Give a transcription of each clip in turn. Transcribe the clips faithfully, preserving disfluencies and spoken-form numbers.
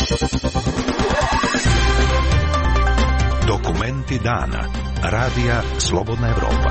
Dokumenti dana. Radija Slobodna Evropa.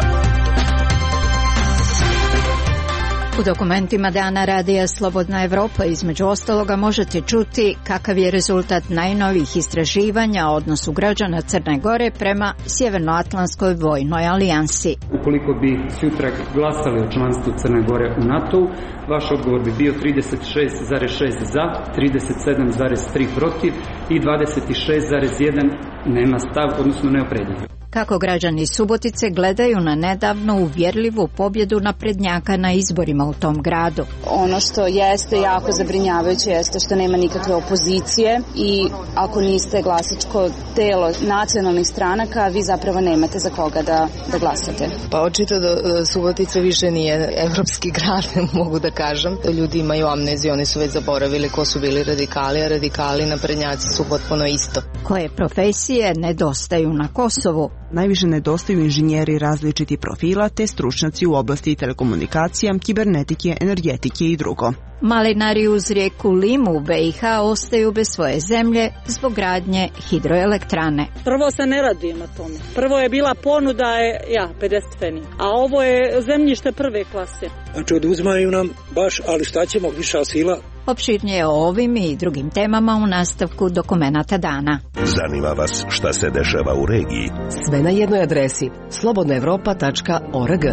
U dokumentima dana Radija Slobodna Evropa između ostaloga možete čuti kakav je rezultat najnovijih istraživanja o odnosu građana Crne Gore prema Sjevernoatlantskoj vojnoj alijansi. Ukoliko bi sutra glasali o članstvu Crne Gore u NATO-u, vaš odgovor bi bio trideset šest zarez šest za, trideset sedam zarez tri protiv i dvadeset šest zarez jedan nema stav, odnosno neopredjeljen. Kako građani Subotice gledaju na nedavno uvjerljivu pobjedu naprednjaka na izborima u tom gradu. Ono što jeste jako zabrinjavajuće jeste što nema nikakve opozicije i ako niste glasačko telo nacionalnih stranaka, vi zapravo nemate za koga da, da glasate. Pa očito da Subotica više nije evropski grad, mogu da kažem. Ljudi imaju amneziju, oni su već zaboravili ko su bili radikali, a radikali naprednjaci su potpuno isto. Koje profesije nedostaju na Kosovu? Najviše nedostaju inženjeri različitih profila te stručnjaci u oblasti telekomunikacija, kibernetike, energetike i drugo. Malinari uz rijeku Limu u B i H ostaju bez svoje zemlje zbog gradnje hidroelektrane. Prvo se ne radujemo tome. Prvo je bila ponuda je, ja, pedeset feni. A ovo je zemljište prve klase. Znači oduzimaju nam baš, ali šta ćemo, viša sila. Opširnije o ovim i drugim temama u nastavku dokumenata dana. Zanima vas šta se dešava u regiji? Sve na jednoj adresi slobodna evropa tačka org.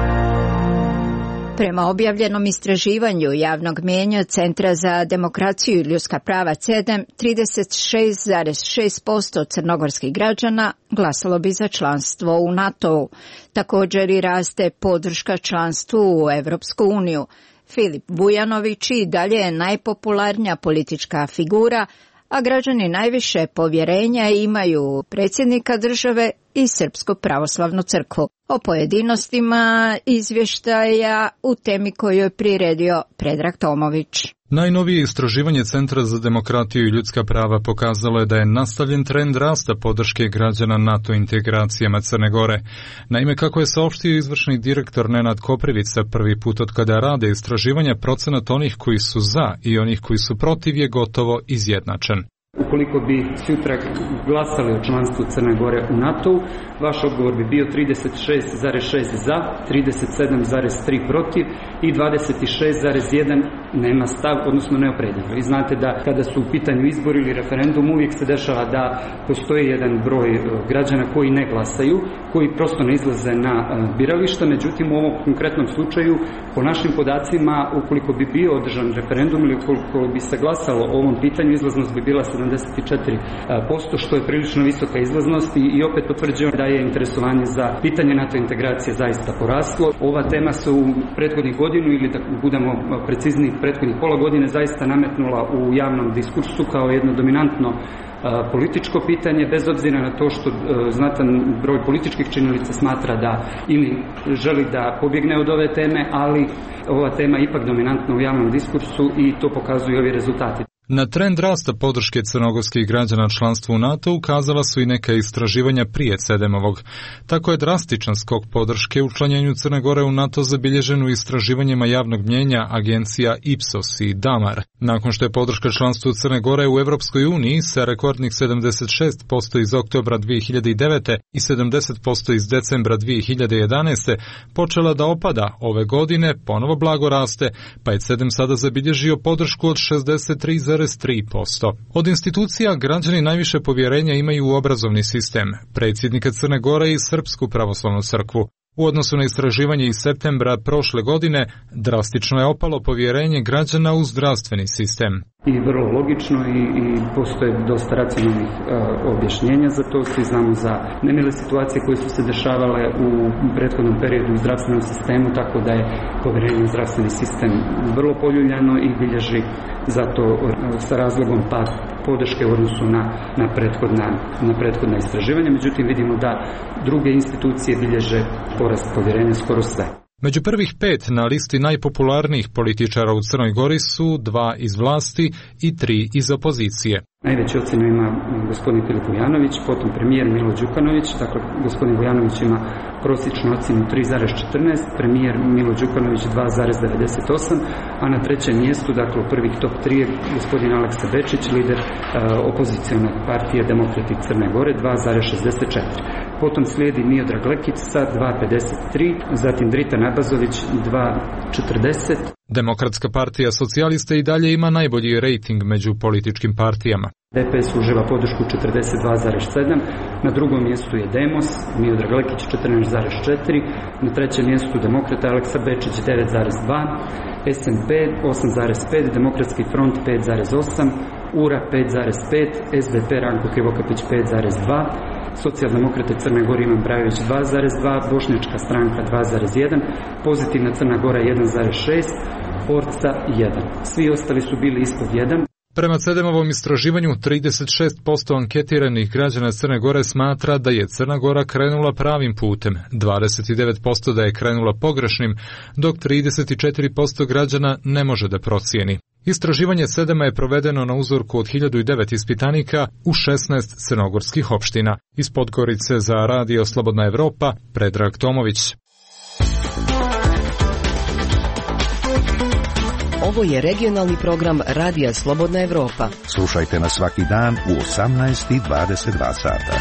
Prema objavljenom istraživanju javnog mijenja Centra za demokraciju i ljudska prava C E D E M, trideset šest zarez šest posto crnogorskih građana glasalo bi za članstvo u NATO-u. Također i raste podrška članstvu u Evropsku uniju. Filip Vujanović i dalje je najpopularnija politička figura, a građani najviše povjerenja imaju predsjednika države i Srpsku pravoslavnu crkvu. O pojedinostima izvještaja u temi koju je priredio Predrag Tomović. Najnovije istraživanje Centra za demokratiju i ljudska prava pokazalo je da je nastavljen trend rasta podrške građana NATO integracijama Crne Gore. Naime, kako je saopštio izvršni direktor Nenad Koprivica, prvi put od kada rade istraživanja, procenat onih koji su za i onih koji su protiv je gotovo izjednačen. Ukoliko bi sutra glasali o članstvu Crne Gore u NATO-u, vaš odgovor bi bio trideset šest zarez šest za, trideset sedam zarez tri protiv i dvadeset šest zarez jedan nema stav, odnosno neopredjeljen. Vi znate da kada su u pitanju izbori ili referendum, uvijek se dešava da postoji jedan broj građana koji ne glasaju, koji prosto ne izlaze na birališta, međutim u ovom konkretnom slučaju, po našim podacima, ukoliko bi bio održan referendum ili ukoliko bi se glasalo o ovom pitanju, izlaznost bi bila sedamdeset četiri posto, što je prilično visoka izlaznost i, i opet potvrđuje da je interesovanje za pitanje NATO integracije zaista poraslo. Ova tema se u prethodnih godinu ili da budemo precizniji prethodnih pola godine zaista nametnula u javnom diskursu kao jedno dominantno političko pitanje, bez obzira na to što znatan broj političkih činjenica smatra da ili želi da pobjegne od ove teme, ali ova tema je ipak dominantna u javnom diskursu i to pokazuju ovi rezultati. Na trend rasta podrške crnogorskih građana članstvu u NATO ukazala su i neka istraživanja prije C E D E M-ovog. Tako je drastičan skok podrške učlanjenju Crne Gore u NATO zabilježen u istraživanjima javnog mnjenja agencija Ipsos i Damar. Nakon što je podrška članstvu Crne Gore u Evropskoj uniji sa rekordnih sedamdeset šest posto iz oktobra dvije hiljade devete i sedamdeset posto iz decembra dvije hiljade jedanaeste počela da opada, ove godine ponovo blago raste, pa je C E D E M sada zabilježio podršku od šezdeset tri zarez tri posto. Od institucija građani najviše povjerenja imaju u obrazovni sistem, predsjednika Crne Gore i Srpsku pravoslavnu crkvu. U odnosu na istraživanje iz septembra prošle godine, drastično je opalo povjerenje građana u zdravstveni sistem. I vrlo logično i, i postoje dosta racionalnih uh, objašnjenja za to. Svi znamo za nemile situacije koje su se dešavale u prethodnom periodu u zdravstvenom sistemu, tako da je povjerenje u zdravstveni sistem vrlo poljuljano i bilježi zato uh, sa razlogom pad podrške u odnosu na, na, prethodna, na prethodna istraživanja. Međutim, vidimo da druge institucije bilježe porast povjerenja skoro sve. Među prvih pet na listi najpopularnijih političara u Crnoj Gori su dva iz vlasti i tri iz opozicije. Najveći ocjenu ima gospodin Filip Vujanović, potom premijer Milo Đukanović, dakle gospodin Vujanović ima prosječnu ocjenu tri zarez četrnaest, premijer Milo Đukanović dva zarez devedeset osam, a na trećem mjestu, dakle u prvih top tri je gospodin Aleksa Bečić, lider uh, opozicione partije Demokrati Crne Gore, dva zarez šezdeset četiri. Potom slijedi Miodrag Lekić sa dva zarez pedeset tri, zatim Drita Nabazović dva zarez četrdeset. Demokratska partija socijalista i dalje ima najbolji rejting među političkim partijama. D P S uživa podršku četrdeset dva zarez sedam, na drugom mjestu je Demos, Miodrag Lekić četrnaest zarez četiri, na trećem mjestu Demokrata Aleksa Bečić devet zarez dva, S N P osam zarez pet, Demokratski front pet zarez osam, U R A pet zarez pet, S D P Ranko Krivokapić pet zarez dva, Socijaldemokrate Crne Gore Ivan Brajović dva zarez dva, Bošnjačka stranka dva zarez jedan, Pozitivna Crna Gora jedan zarez šest, Orca jedan. Svi ostali su bili ispod jedan. Prema Cedemovom istraživanju, trideset šest posto anketiranih građana Crne Gore smatra da je Crna Gora krenula pravim putem, dvadeset devet posto da je krenula pogrešnim, dok trideset četiri posto građana ne može da procijeni. Istraživanje Cedema je provedeno na uzorku od hiljadu devet ispitanika u šesnaest crnogorskih opština. Iz Podgorice za Radio Slobodna Evropa, Predrag Tomović. Ovo je regionalni program Radija Slobodna Evropa. Slušajte nas svaki dan u osamnaest i dvadeset dva sata.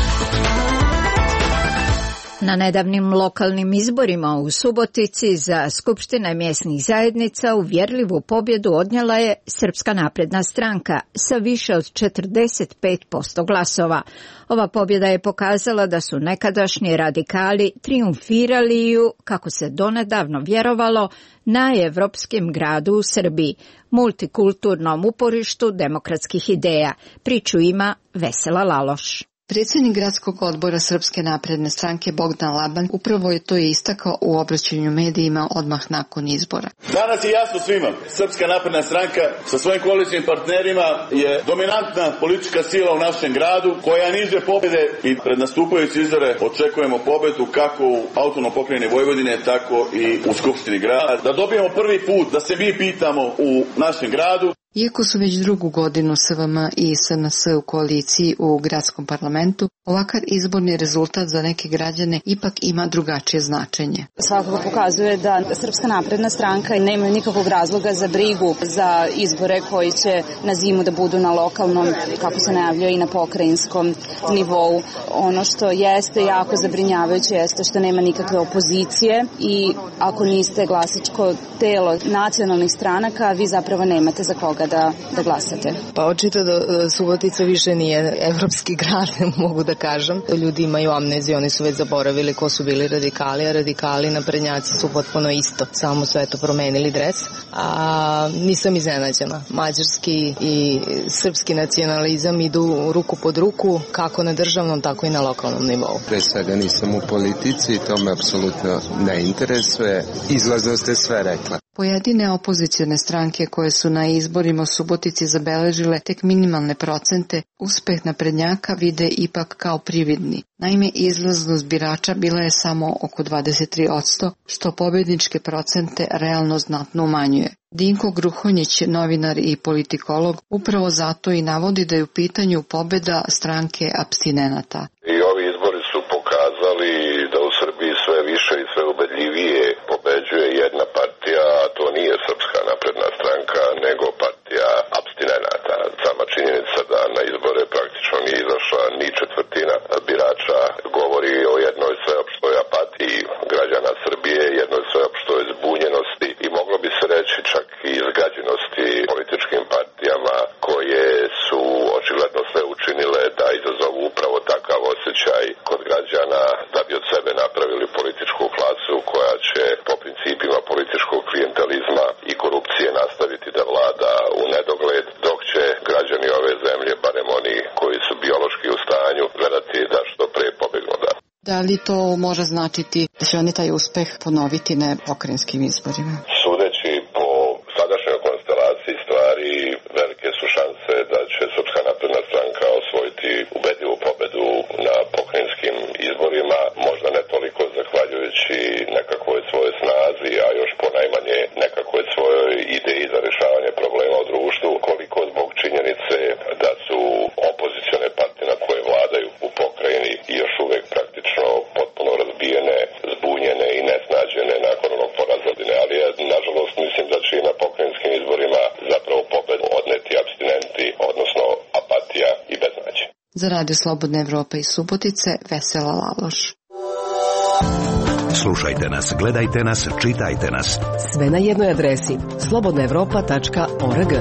Na nedavnim lokalnim izborima u Subotici za skupštine mjesnih zajednica uvjerljivu pobjedu odnijela je Srpska napredna stranka sa više od četrdeset pet posto glasova. Ova pobjeda je pokazala da su nekadašnji radikali trijumfirali u, kako se donedavno vjerovalo, najevropskim gradu u Srbiji, multikulturnom uporištu demokratskih ideja. Priču ima Vesela Laloš. Predsjednik gradskog odbora Srpske napredne stranke Bogdan Laban upravo je to i istakao u obraćanju medijima odmah nakon izbora. Danas je jasno svima, Srpska napredna stranka sa svojim koalicijnim partnerima je dominantna politička sila u našem gradu koja niže pobjede i pred nastupajući izbore očekujemo pobjedu kako u autonomnoj pokrajini Vojvodine, tako i u Skupštini grada. Da dobijemo prvi put da se mi pitamo u našem gradu. Iako su već drugu godinu S V M i S N S u koaliciji u gradskom parlamentu, ovakav izborni rezultat za neke građane ipak ima drugačije značenje. Svakako pokazuje da Srpska napredna stranka nema nikakvog razloga za brigu za izbore koji će na zimu da budu na lokalnom, kako se najavljuje, i na pokrajinskom nivou. Ono što jeste jako zabrinjavajuće jeste što nema nikakve opozicije i ako niste glasačko telo nacionalnih stranaka, vi zapravo nemate za koga Da, da glasate. Pa očito da Subotica više nije evropski grad, mogu da kažem. Ljudi imaju amneziju, oni su već zaboravili ko su bili radikali, a radikali naprednjaci su potpuno isto, samo su eto promenili dres. A nisam iznenađena. Mađarski i srpski nacionalizam idu ruku pod ruku, kako na državnom, tako i na lokalnom nivou. Pre svega nisam u politici, to me apsolutno ne interesuje. Izlazno ste sve rekla. Pojedine opozicione stranke koje su na izborima u Subotici zabeležile tek minimalne procente, uspeh naprednjaka vide ipak kao prividni. Naime, izlaznost birača bila je samo oko dvadeset tri posto, što pobjedničke procente realno znatno umanjuje. Dinko Gruhonjić, novinar i politikolog, upravo zato i navodi da je u pitanju pobjeda stranke apstinenata. I ovi izbori su pokazali da u Srbiji sve više i sve ubedljivije pobeđuje jedna partija, a to nije Srpska napredna stranka, nego partija apstinenata. Sama činjenica da na izbore praktično nije izašla ni četvrtina birača govori o jednoj sveopštoj apatiji građana Srbije, jednoj sveopštoj zbunjenosti i moglo bi se reći čak i izgađenosti političkim partijama koje su očigledno sve učinile da izazovu upravo takav osjećaj kod građana da bi od sebe napravili političku klasu koja će po principima političkog klijentelizma i korupcije nastaviti da vlada u nedogled, dok će građani ove zemlje, barem oni koji su biološki u stanju, gledati da što pre pobegnu da. Da li to može značiti da će oni taj uspeh ponoviti na pokrajinskim izborima? Sudeći po sadašnjoj konstelaciji stvari, velike su šanse da će Srpska napredna stranka osvojiti ubedljivu pobedu na pokrajinskim izborima, možda ne toliko zahvaljujući nekakvoj svojoj snazi prošlosti, odnosno apatija i beznađe. Za Radio Slobodna Evropa iz Subotice, Vesela Laloš. Slušajte nas, gledajte nas, čitajte nas. Sve na jednoj adresi slobodna evropa tačka org.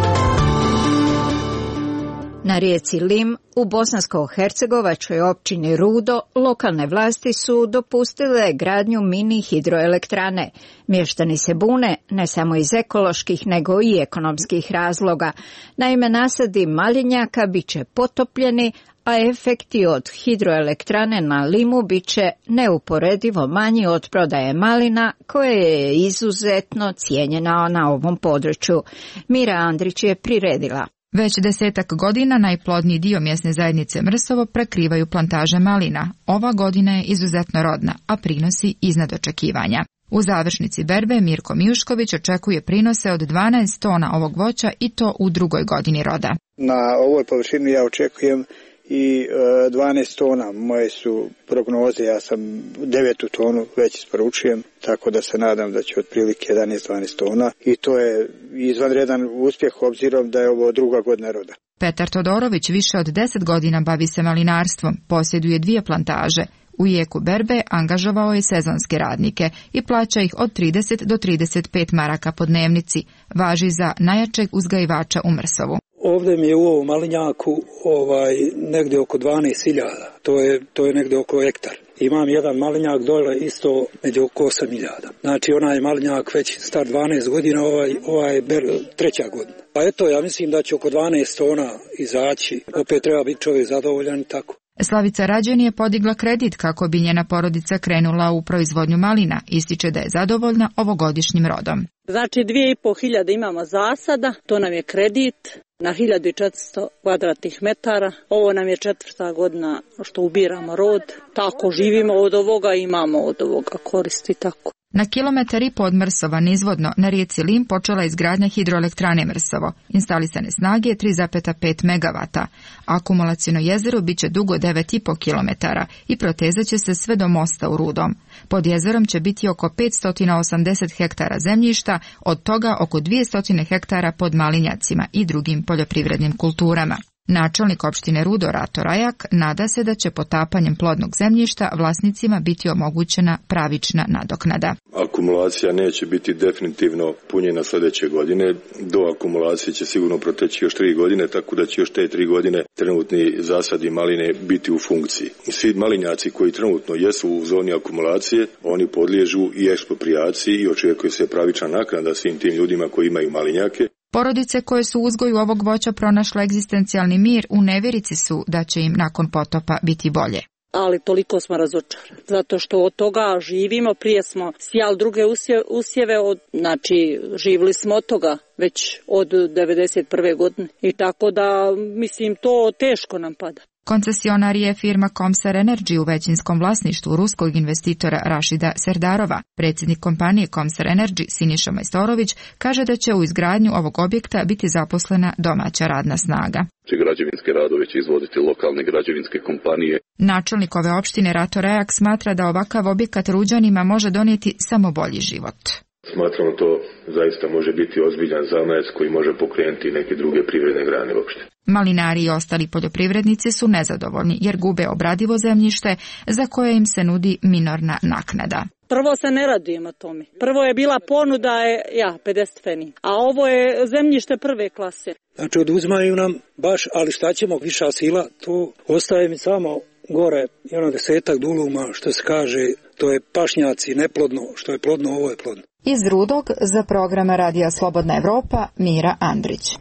Na rijeci Lim u bosansko-hercegovačkoj općini Rudo lokalne vlasti su dopustile gradnju mini hidroelektrane. Mještani se bune ne samo iz ekoloških nego i ekonomskih razloga. Naime, nasadi malinjaka bit će potopljeni, a efekti od hidroelektrane na Limu bit će neuporedivo manji od prodaje malina, koja je izuzetno cijenjena na ovom području. Mira Andrić je priredila. Već desetak godina najplodniji dio mjesne zajednice Mrsovo prekrivaju plantaže malina. Ova godina je izuzetno rodna, a prinosi iznad očekivanja. U završnici berbe Mirko Mijušković očekuje prinose od dvanaest tona ovog voća i to u drugoj godini roda. Na ovoj površini ja očekujem i dvanaest tona. Moje su prognoze, ja sam devetu tonu već isporučujem, tako da se nadam da će otprilike jedanaest do dvanaest tona i to je izvanredan uspjeh obzirom da je ovo druga godina roda. Petar Todorović više od deset godina bavi se malinarstvom, posjeduje dvije plantaže. U jeku berbe angažovao je sezonske radnike i plaća ih od trideset do trideset pet maraka po dnevnici. Važi za najjačeg uzgajivača u Mrsovu. Ovdje mi je u ovom malinjaku ovaj, negdje oko dvanaest hiljada, to je, to je negdje oko hektar. Imam jedan malinjak dole isto među oko osam hiljada. Znači onaj malinjak već star dvanaest godina, ovaj, ovaj ber, treća godina. Pa eto, ja mislim da će oko dvanaest tona izaći, opet treba biti čovjek zadovoljan i tako. Slavica Rađen je podigla kredit kako bi njena porodica krenula u proizvodnju malina. Ističe da je zadovoljna ovogodišnjim rodom. Znači dvije i pol hiljade imamo zasada, to nam je kredit na hiljadu i četiristo kvadratnih metara. Ovo nam je četvrta godina što ubiramo rod. Tako živimo od ovoga, imamo od ovoga koristi tako. Na kilometar i po od Mrsova nizvodno na rijeci Lim počela izgradnja hidroelektrane Mrsovo. Instalisane snage je tri zarez pet megavata. Akumulaciono jezero bit će dugo devet i po kilometara i protezat će se sve do mosta u Rudom. Pod jezerom će biti oko petsto osamdeset hektara zemljišta, od toga oko dvjesto hektara pod malinjacima i drugim poljoprivrednim kulturama. Načelnik opštine Rudo Rato Rajak nada se da će potapanjem plodnog zemljišta vlasnicima biti omogućena pravična nadoknada. Akumulacija neće biti definitivno punjena sljedeće godine. Do akumulacije će sigurno proteći još tri godine, tako da će još te tri godine trenutni zasadi maline biti u funkciji. Svi malinjaci koji trenutno jesu u zoni akumulacije, oni podliježu i eksproprijaciji i očekuje se pravična naknada svim tim ljudima koji imaju malinjake. Porodice koje su u uzgoju ovog voća pronašle egzistencijalni mir u nevjerici su da će im nakon potopa biti bolje. Ali toliko smo razočarani, zato što od toga živimo, prije smo sijali druge usjeve, od, znači živili smo od toga već od devedeset prve godine i tako da mislim to teško nam pada. Koncesionar je firma Komsar Energy u većinskom vlasništvu ruskog investitora Rašida Serdarova. Predsjednik kompanije Komsar Energy Siniša Majstorović kaže da će u izgradnju ovog objekta biti zaposlena domaća radna snaga. Građevinske radove će izvoditi lokalne građevinske kompanije. Načelnik ove opštine Rato Rajak smatra da ovakav objekat Ruđanima može donijeti samo bolji život. Smatramo to zaista može biti ozbiljan zamajac koji može pokrenuti neke druge privredne grane uopšte. Malinari i ostali poljoprivrednici su nezadovoljni jer gube obradivo zemljište za koje im se nudi minorna naknada. Prvo se ne radujemo tome. Prvo je bila ponuda je, ja, pedeset feni, a ovo je zemljište prve klase. Znači oduzmaju nam baš, ali šta ćemo, viša sila, to ostaje mi samo gore i ono desetak duluma, što se kaže, to je pašnjaci, neplodno, što je plodno, ovo je plodno. Iz Rudog za program Radija Slobodna Evropa, Mira Andrić.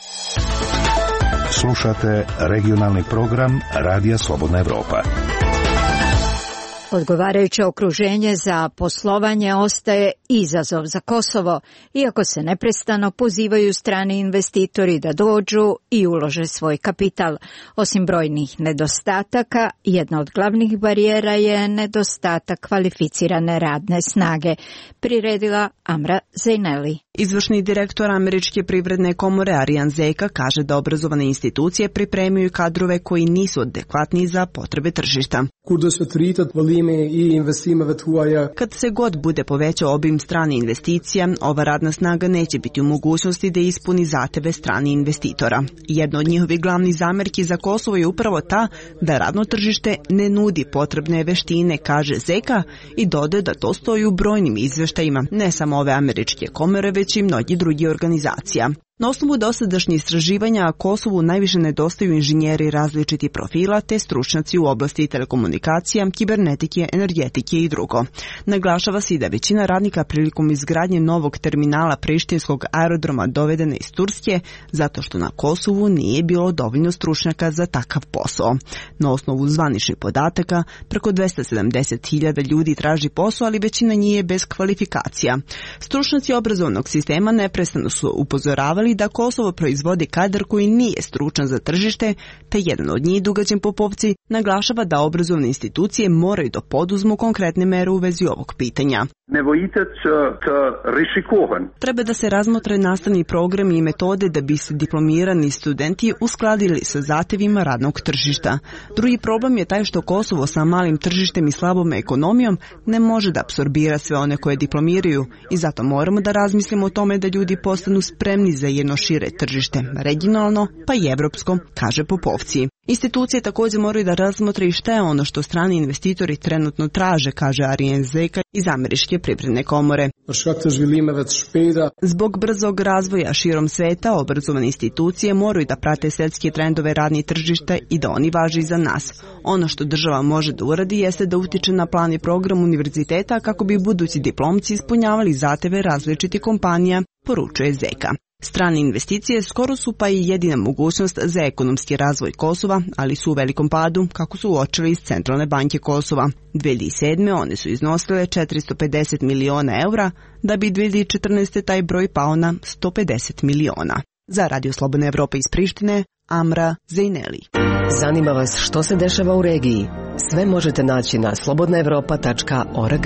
Slušate regionalni program Radija Slobodna Evropa. Odgovarajuće okruženje za poslovanje ostaje izazov za Kosovo, iako se neprestano pozivaju strani investitori da dođu i ulože svoj kapital. Osim brojnih nedostataka, jedna od glavnih barijera je nedostatak kvalificirane radne snage, priredila Amra Zejneli. Izvršni direktor Američke privredne komore Arijan Zeka kaže da obrazovane institucije pripremaju kadrove koji nisu adekvatni za potrebe tržišta. Kad se god bude povećao obim strane investicija, ova radna snaga neće biti u mogućnosti da ispuni zahteve strani investitora. Jedna od njihovih glavnih zamerki za Kosovo je upravo ta da radno tržište ne nudi potrebne veštine, kaže Zeka, i dodaje da to stoji u brojnim izveštajima, ne samo ove američke komore, već i mnogi drugi organizacija. Na osnovu dosadašnjih istraživanja Kosovu najviše nedostaju inženjeri različitih profila te stručnjaci u oblasti telekomunikacija, kibernetike, energetike i drugo. Naglašava se i da većina radnika prilikom izgradnje novog terminala prištinskog aerodroma dovedena iz Turske zato što na Kosovu nije bilo dovoljno stručnjaka za takav posao. Na osnovu zvaničnih podataka preko dvesta sedamdeset hiljada ljudi traži posao, ali većina njih je bez kvalifikacija. Stručnjaci obrazovnog sistema neprestano su upozoravali da Kosovo proizvodi kadar koji nije stručan za tržište, te jedan od njih, Dugađen Popovci, naglašava da obrazovne institucije moraju da poduzmu konkretne mere u vezi ovog pitanja. Treba da se razmotre nastavni programi i metode da bi se diplomirani studenti uskladili sa zahtevima radnog tržišta. Drugi problem je taj što Kosovo sa malim tržištem i slabom ekonomijom ne može da apsorbira sve one koje diplomiraju i zato moramo da razmislimo o tome da ljudi postanu spremni za jedno šire tržište, regionalno pa i evropsko, kaže Popovci. Institucije također moraju da razmotre i šta je ono što strani investitori trenutno traže, kaže Arjen Zeka iz Američke privredne komore. Zbog brzog razvoja širom sveta, obrazovane institucije moraju da prate svetske trendove radnih tržišta i da oni važe i za nas. Ono što država može da uradi jeste da utiče na plan i program univerziteta kako bi budući diplomci ispunjavali zahteve različitih kompanija, poručuje Zeka. Strane investicije skoro su pa i jedina mogućnost za ekonomski razvoj Kosova, ali su u velikom padu, kako su uočili iz Centralne banke Kosova. dve hiljade sedme. one su iznosile četiristo pedeset miliona eura, da bi dve hiljade četrnaeste. taj broj pao na sto pedeset miliona. Za Radio Slobodna Evropa iz Prištine, Amra Zejneli. Zanima vas što se dešava u regiji? Sve možete naći na slobodna evropa tačka org.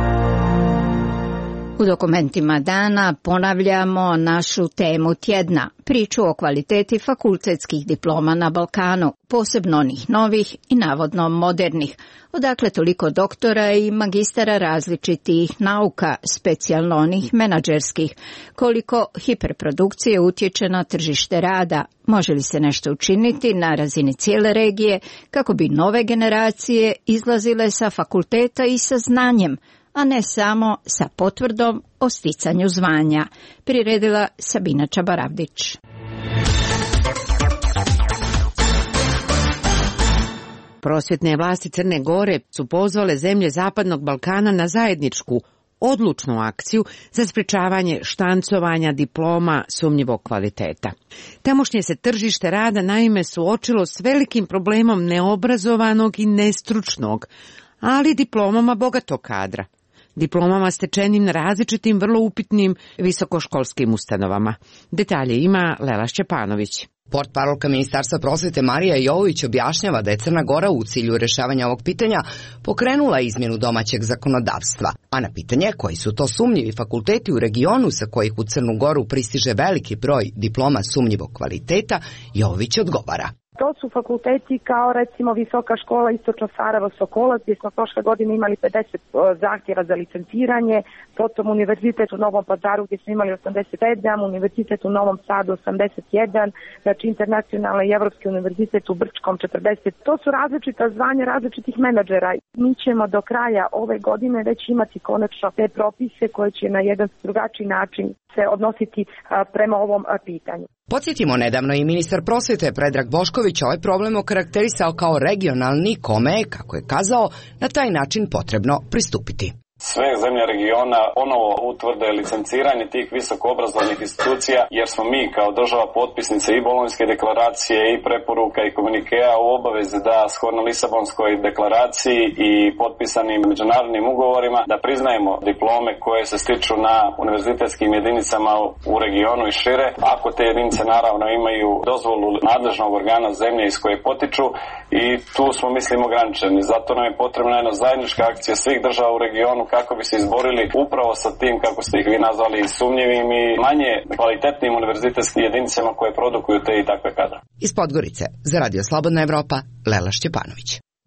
U dokumentima dana ponavljamo našu temu tjedna, priču o kvaliteti fakultetskih diploma na Balkanu, posebno onih novih i navodno modernih. Odakle toliko doktora i magistara različitih nauka, specijalno onih menadžerskih, koliko hiperprodukcije utječe na tržište rada, može li se nešto učiniti na razini cijele regije kako bi nove generacije izlazile sa fakulteta i sa znanjem, a ne samo sa potvrdom o sticanju zvanja, priredila Sabina Čabaravdić. Prosvjetne vlasti Crne Gore su pozvale zemlje Zapadnog Balkana na zajedničku, odlučnu akciju za sprečavanje štancovanja diploma sumnjivog kvaliteta. Tamošnje se tržište rada naime suočilo s velikim problemom neobrazovanog i nestručnog, ali diplomama bogatog kadra. Diplomama stečenim na različitim vrlo upitnim visokoškolskim ustanovama. Detalje ima Lela Šćepanović. Portparolka Ministarstva prosvete Marija Jovović objašnjava da je Crna Gora u cilju rješavanja ovog pitanja pokrenula izmjenu domaćeg zakonodavstva, a na pitanje koji su to sumnjivi fakulteti u regionu sa kojih u Crnu Goru pristiže veliki broj diploma sumnjivog kvaliteta, Jovović odgovara. To su fakulteti kao recimo Visoka škola Istočno Sarajevo Sokolac, gdje smo prošle godine imali pedeset zahtjeva za licenciranje, potom Univerzitet u Novom Pazaru gdje smo imali osamdeset sedam, Univerzitet u Novom Sadu osamdeset jedan, znači Internacionalni i Evropski univerzitet u Brčkom četrdeset. To su različita zvanja različitih menadžera. Mi ćemo do kraja ove godine već imati konačno te propise koje će na jedan drugačiji način se odnositi prema ovom pitanju. Podsjetimo, nedavno i ministar prosvjete Predrag Bošković ovaj problem okarakterisao kao regionalni, kome je, kako je kazao, na taj način potrebno pristupiti. Sve zemlje regiona ponovo utvrde licenciranje tih visokoobrazovnih institucija, jer smo mi kao država potpisnice i Bolonjske deklaracije i preporuka i komunikea u obavezi da shodno Lisabonskoj deklaraciji i potpisanim međunarodnim ugovorima da priznajemo diplome koje se stiču na univerzitetskim jedinicama u regionu i šire, ako te jedinice naravno imaju dozvolu nadležnog organa zemlje iz koje potiču, i tu smo mislim ograničeni. Zato nam je potrebna jedna zajednička akcija svih država u regionu kako bi se izborili upravo sa tim, kako ste ih vi nazvali, sumnjivim i manje kvalitetnim univerzitetskim jedinicama koje produkuju te i takve kadre. Iz Podgorice, za Radio Slobodna Evropa, Lela Šćepanović.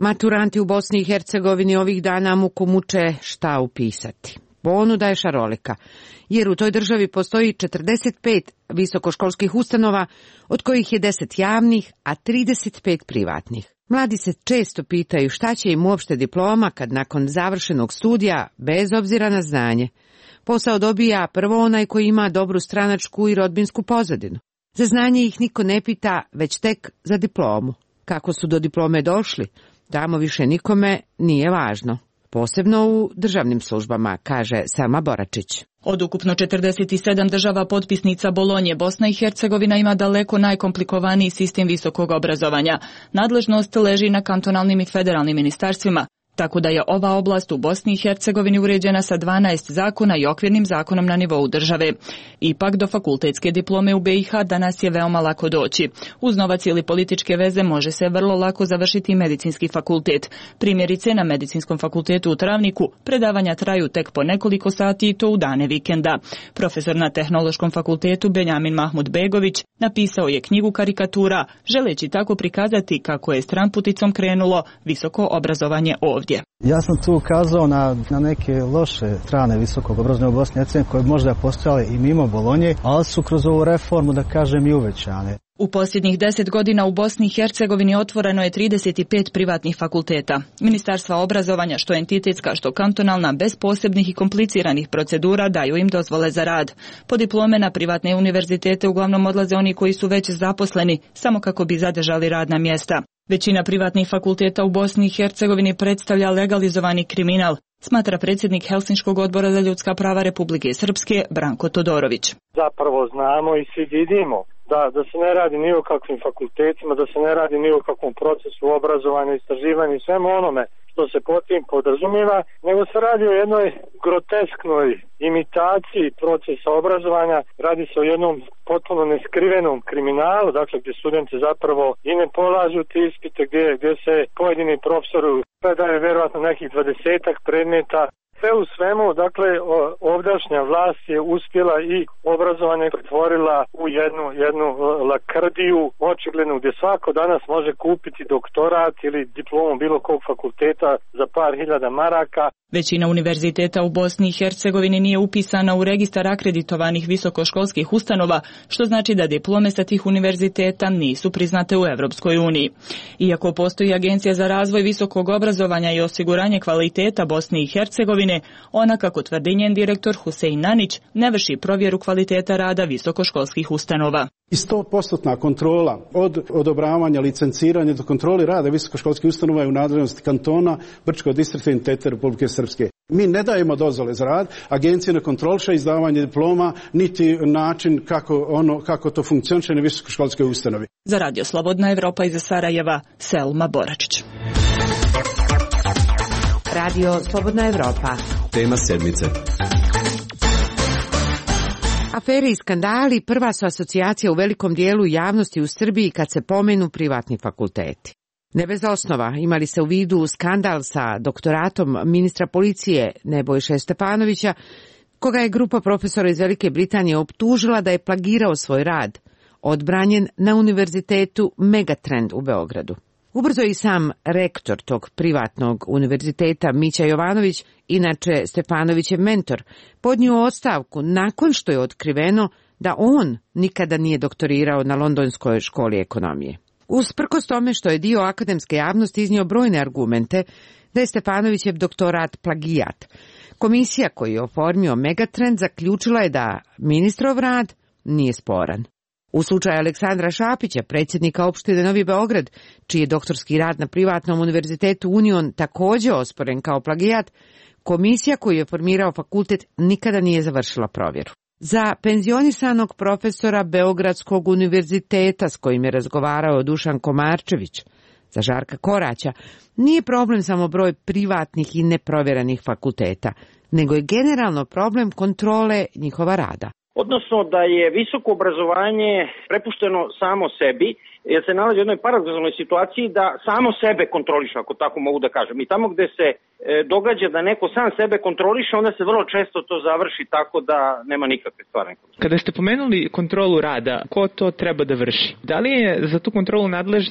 Maturanti u Bosni i Hercegovini ovih dana muku muče šta upisati. Ponuda je šarolika, jer u toj državi postoji četrdeset pet visokoškolskih ustanova, od kojih je deset javnih, a trideset pet privatnih. Mladi se često pitaju šta će im uopšte diploma kad nakon završenog studija, bez obzira na znanje, posao dobija prvo onaj koji ima dobru stranačku i rodbinsku pozadinu. Za znanje ih niko ne pita, već tek za diplomu. Kako su do diplome došli, tamo više nikome nije važno. Posebno u državnim službama, kaže Selma Boračić. Od ukupno četrdeset sedam država potpisnica Bolonje, Bosna i Hercegovina ima daleko najkomplikovaniji sistem visokog obrazovanja. Nadležnost leži na kantonalnim i federalnim ministarstvima, tako da je ova oblast u Bosni i Hercegovini uređena sa dvanaest zakona i okvirnim zakonom na nivou države. Ipak do fakultetske diplome u B i H danas je veoma lako doći. Uz novac ili političke veze može se vrlo lako završiti medicinski fakultet. Primjerice, na medicinskom fakultetu u Travniku predavanja traju tek po nekoliko sati i to u dane vikenda. Profesor na Tehnološkom fakultetu Benjamin Mahmud Begović napisao je knjigu karikatura, želeći tako prikazati kako je stranputicom krenulo visoko obrazovanje ovdje. Ja sam tu ukazao na, na neke loše strane visokog obrazovanja u Bosni i Hercegovini koje možda postojale i mimo Bolonje, ali su kroz ovu reformu, da kažem, i uvećane. U posljednjih deset godina u Bosni i Hercegovini otvoreno je trideset pet privatnih fakulteta. Ministarstva obrazovanja, što entitetska, što kantonalna, bez posebnih i kompliciranih procedura daju im dozvole za rad. Po diplome na privatne univerzitete uglavnom odlaze oni koji su već zaposleni, samo kako bi zadržali radna mjesta. Većina privatnih fakulteta u Bosni i Hercegovini predstavlja legalizovani kriminal, smatra predsjednik Helsinškog odbora za ljudska prava Republike Srpske Branko Todorović. Zapravo znamo i svi vidimo da, da se ne radi ni o kakvim fakultetima, da se ne radi ni o kakvom procesu obrazovanja, istraživanja i svemu onome što se pod tim podrazumijeva, nego se radi o jednoj grotesknoj imitaciji procesa obrazovanja, radi se o jednom potpuno neskrivenom kriminalu, dakle gdje studenti zapravo i ne polažu te ispite, gdje, gdje se pojedini profesori predaju vjerojatno nekih dvadesetak predmeta. Sve u svemu, dakle, ovdašnja vlast je uspjela i obrazovanje pretvorila u jednu, jednu lakrdiju očiglednu gdje svako danas može kupiti doktorat ili diplomu bilo kog fakulteta za par hiljada maraka. Većina univerziteta u Bosni i Hercegovini nije upisana u registar akreditovanih visokoškolskih ustanova, što znači da diplome sa tih univerziteta nisu priznate u Europskoj uniji. Iako postoji Agencija za razvoj visokog obrazovanja i osiguranje kvaliteta Bosne i Hercegovine, ona, kako tvrdi njen direktor Husein Nanić, ne vrši provjeru kvaliteta rada visokoškolskih ustanova. I sto posto kontrola od odobravanja, licenciranja do kontrole rada visokoškolskih ustanova je u nadležnosti kantona, Brčkog distrikta i Tete Republike Srpske. Mi ne dajemo dozvole za rad, agencija ne kontroliše izdavanje diploma, niti način kako, ono, kako to funkcioniše na visokoškolskoj ustanovi. Za Radio Slobodna Evropa iz Sarajeva, Selma Boračić. Radio Slobodna Evropa. Tema sedmice. Afere i skandali prva su asocijacija u velikom dijelu javnosti u Srbiji kad se pomenu privatni fakulteti. Ne bez osnova, imali se u vidu skandal sa doktoratom ministra policije Nebojše Stefanovića, koga je grupa profesora iz Velike Britanije optužila da je plagirao svoj rad, odbranjen na univerzitetu Megatrend u Beogradu. Ubrzo i sam rektor tog privatnog univerziteta Mića Jovanović, inače Stefanovićev mentor, podnio ostavku nakon što je otkriveno da on nikada nije doktorirao na Londonskoj školi ekonomije. Usprkos tome što je dio akademske javnosti iznio brojne argumente da je Stefanovićev doktorat plagijat, komisija koju je oformio Megatrend zaključila je da ministrov rad nije sporan. U slučaju Aleksandra Šapića, predsjednika opštine Novi Beograd, čiji je doktorski rad na privatnom univerzitetu Union također osporen kao plagijat, komisija koju je formirao fakultet nikada nije završila provjeru. Za penzionisanog profesora Beogradskog univerziteta s kojim je razgovarao Dušan Komarčević, za Žarka Koraća, nije problem samo broj privatnih i neprovjerenih fakulteta, nego je generalno problem kontrole njihova rada. Odnosno da je visoko obrazovanje prepušteno samo sebi, jer se nalazi u jednoj paradoksalnoj situaciji da samo sebe kontroliše, ako tako mogu da kažem. I tamo gde se e, događa da neko sam sebe kontroliše, onda se vrlo često to završi tako da nema nikakve stvarne kontrole. Kada ste pomenuli kontrolu rada, ko to treba da vrši? Da li je za tu kontrolu nadležna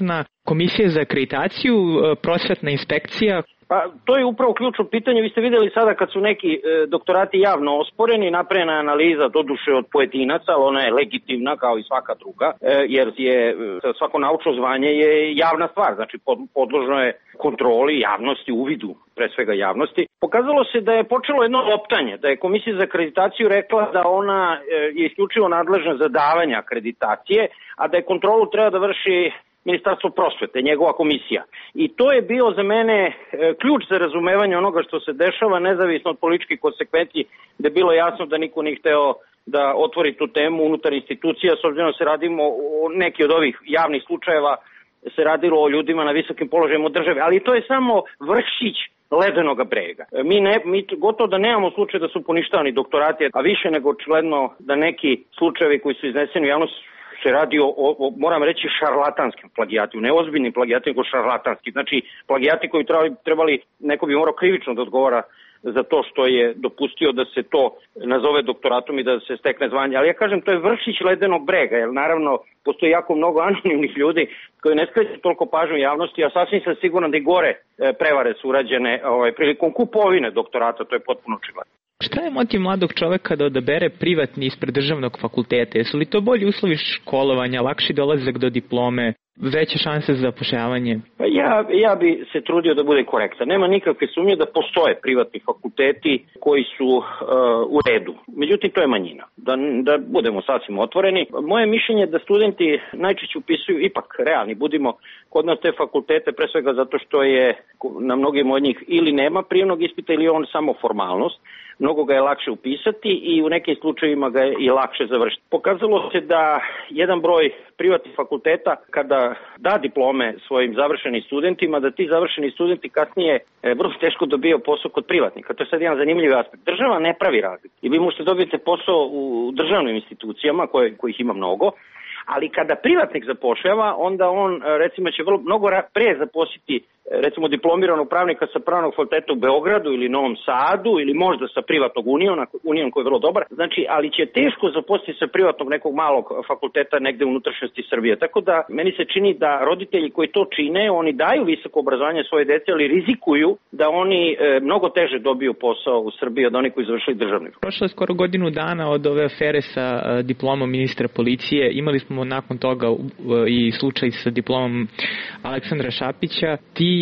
Komisija za akreditaciju, prosvetna inspekcija? Pa to je upravo ključno pitanje. Vi ste vidjeli sada kad su neki e, doktorati javno osporeni, napravljena je analiza doduše od pojedinaca, ali ona je legitimna kao i svaka druga, e, jer je e, svako naučno zvanje je javna stvar, znači pod, podložno je kontroli javnosti, uvidu pre svega javnosti. Pokazalo se da je počelo jedno optanje, da je Komisija za akreditaciju rekla da ona e, je isključivo nadležna za davanje akreditacije, a da je kontrolu treba da vrši Ministarstvo prosvete, njegova komisija. I to je bio za mene e, ključ za razumevanje onoga što se dešava, nezavisno od političkih konsekvenci, da je bilo jasno da niko nije hteo da otvori tu temu unutar institucija, s obzirom da se radimo o neki od ovih javnih slučajeva, se radilo o ljudima na visokim položajima države, ali to je samo vršić ledenoga brega. Mi, ne, mi gotovo da nemamo slučaj da su poništavani doktorati, a više nego očigledno da neki slučajevi koji su izneseni u javnosti se radi o, o, moram reći, šarlatanskim plagijatima, ne ozbiljnim plagijatima, nego šarlatanski. Znači, plagijati koji trebali, trebali, neko bi morao krivično da odgovara za to što je dopustio da se to nazove doktoratom i da se stekne zvanje. Ali ja kažem, to je vršić ledenog brega, jer naravno postoji jako mnogo anonimnih ljudi koji ne skreću toliko pažnju javnosti, a sasvim sam siguran da i gore prevare su urađene ovaj, prilikom kupovine doktorata, to je potpuno očigledno. Šta je motiv mladog čoveka da odabere privatni ispred državnog fakulteta? Jesu li to bolji uslovi školovanja, lakši dolazak do diplome, veće šanse za zapošljavanje? Ja, ja bi se trudio da bude korektan. Nema nikakve sumnje da postoje privatni fakulteti koji su uh, u redu. Međutim, to je manjina. Da, da budemo sasvim otvoreni. Moje mišljenje je da studenti najčešće upisuju, ipak realni, budimo kod nas te fakultete, pre svega zato što je na mnogim od njih ili nema prijemnog ispita ili on samo formalnost. Mnogo ga je lakše upisati i u nekim slučajevima ga je i lakše završiti. Pokazalo se da jedan broj privatnih fakulteta kada da diplome svojim završenim studentima, da ti završeni studenti kasnije e, vrlo teško dobijaju posao kod privatnika. To je sad jedan zanimljiv aspekt. Država ne pravi razliku. I vi možete dobiti posao u državnim institucijama koje, kojih ima mnogo, ali kada privatnik zapošljava, onda on recimo će vrlo mnogo pre zaposliti recimo diplomiranog pravnika sa pravnog fakulteta u Beogradu ili Novom Sadu ili možda sa privatnog uniona, union koji je vrlo dobar, znači, ali će teško zaposliti sa privatnog nekog malog fakulteta negde u unutrašnjosti Srbije. Tako da meni se čini da roditelji koji to čine, oni daju visoko obrazovanje svoje dece, ali rizikuju da oni e, mnogo teže dobiju posao u Srbiji od onih koji završili državni. Prošlo je skoro godinu dana od ove afere sa uh, diplomom ministra policije. Imali smo nakon toga uh, i slučaj sa diplomom Aleksandra Šapića. Ti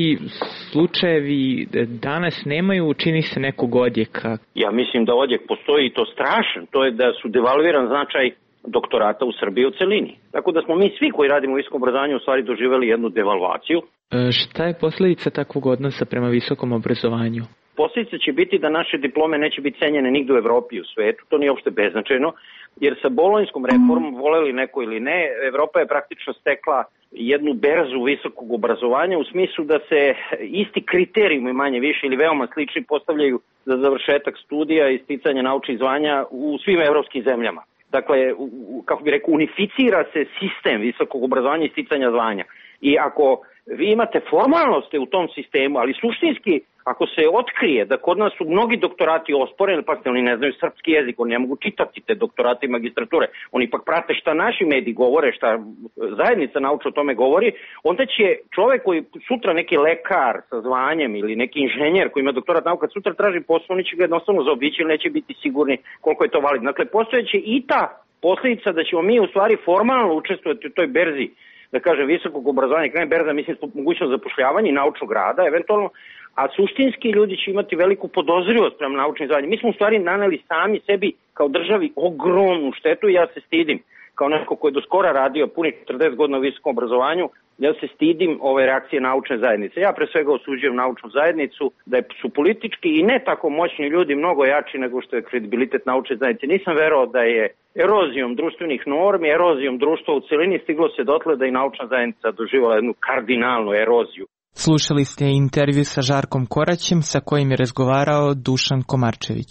slučajevi danas nemaju, čini se, nekog odjeka. Ja mislim da odjek postoji i to strašan. To je da su devalviran značaj doktorata u Srbiji u celini. Tako da smo mi svi koji radimo u visokom obrazovanju u stvari doživjeli jednu devalvaciju. E, šta je posljedica takvog odnosa prema visokom obrazovanju? Posljedica će biti da naše diplome neće biti cenjene nigde u Evropi i u svetu. To nije uopšte beznačajno, jer sa bolonjskom reformom, voleli neko ili ne, Evropa je praktično stekla jednu berzu visokog obrazovanja u smislu da se isti kriterijumi manje više ili veoma slični postavljaju za završetak studija i sticanje naučnih zvanja u svim evropskim zemljama. Dakle, kako bi rekao, unificira se sistem visokog obrazovanja i sticanja zvanja. I ako vi imate formalnosti u tom sistemu, ali suštinski, ako se otkrije da kod nas su mnogi doktorati osporeni, pa oni ne znaju srpski jezik, oni ne mogu čitati te doktorate i magistrature, oni ipak prate šta naši mediji govore, šta zajednica nauča o tome govori, onda će čovek koji sutra neki lekar sa zvanjem ili neki inženjer koji ima doktorat nauka, sutra traži posao, oni će ga jednostavno zaobići ili neće biti sigurni koliko je to validno. Dakle, postojeće i ta posljedica da ćemo mi u stvari formalno učestvovati u toj berzi, da kažem, visokog obrazovanja, kada je berza, mislim, mogućnost zapošljavanja i naučnog rada, eventualno, a suštinski ljudi će imati veliku podozrivost prema naučnim zvanjima. Mi smo u stvari naneli sami sebi kao državi ogromnu štetu i ja se stidim, kao neko koji je do skora radio punih četrdeset godina u visokom obrazovanju, ja se stidim ove reakcije naučne zajednice. Ja pre svega osuđujem naučnu zajednicu, da su politički i ne tako moćni ljudi mnogo jači nego što je kredibilitet naučne zajednice. Nisam verovao da je erozijom društvenih normi, erozijom društva u celini stiglo se dotle da i naučna zajednica doživjela jednu kardinalnu eroziju. Slušali ste intervju sa Žarkom Koraćem sa kojim je razgovarao Dušan Komarčević.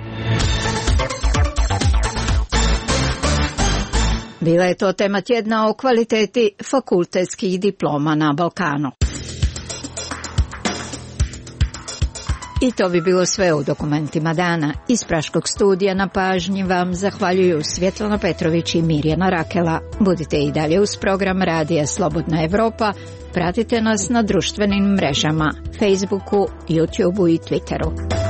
Bila je to tema tjedna o kvaliteti fakultetskih diploma na Balkanu. I to bi bilo sve u dokumentima dana. Iz Praškog studija na pažnji vam zahvaljuju Svjetlana Petrović i Mirjana Rakela. Budite i dalje uz program Radija Slobodna Evropa. Pratite nas na društvenim mrežama, Facebooku, YouTubeu i Twitteru.